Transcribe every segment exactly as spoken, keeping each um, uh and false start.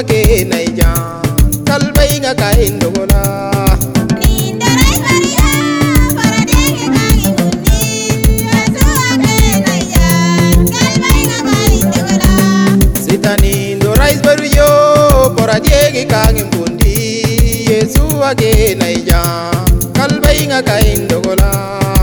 ake naija kalbai nga kain dogola sitani ndo rais baru yo pora diegi kangin bundi Yesu ake naija kalbai nga kain dogola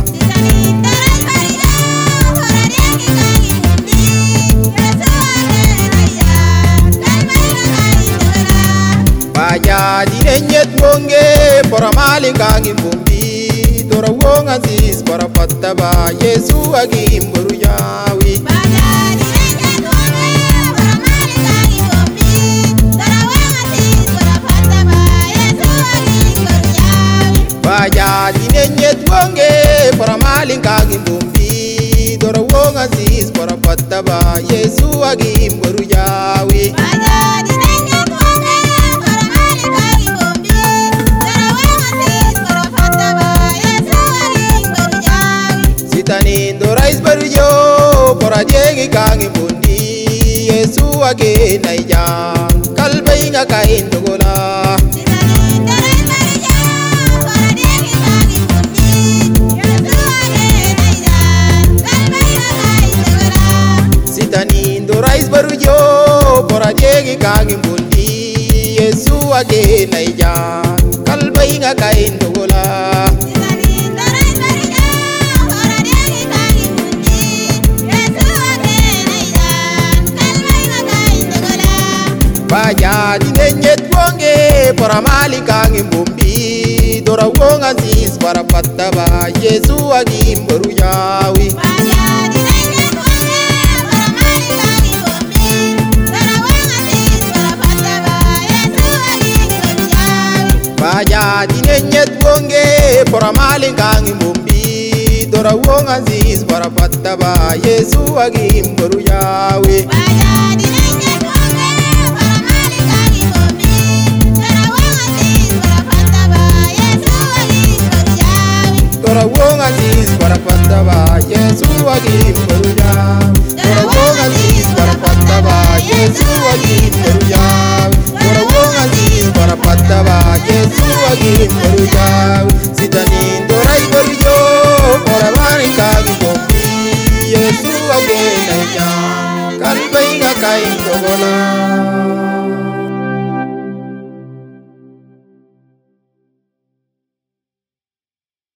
Baja dinenyet bonge pora mali kangi bumbi tora wonga sis pora patta ba Yesu agi mburu yawi Baja dinenyet bonge pora mali kangi bumbi tora wonga sis pora patta ba Yesu agi mburu yawi Baja dinenyet bonge pora mali kangi bumbi tora wonga sis pora patta ba Yesu agi mburu yawi Sitani ndo rais baru yo pora diegi kangi bundi Yesu ake naija kalbai nga kain dogola Sitani ndo rais baru yo pora diegi kangi bundi Yesu ake naija kalbai nga kain dogola Baja dinenyet bonge pora mali kangi bumbi dora wonga sis para patta ba Yesu agi mburu yawi Baja dinenyet bonge pora mali kangi bumbi dora wonga sis para patta ba Yesu agi mburu yawi Baja dinenyet bonge pora mali kangi bumbi dora wonga sis para patta ba Yesu agi mburu yawi Tora wonga sis para patta ba Yesu agi mburu yawi Tora wonga sis para patta ba Yesu agi mburu yawi Tora wonga sis para patta ba Yesu agi mburu yawi Sitani ndo rais baru yo pora mali kangi bumbi Yesu ake naija kalbai nga kain dogola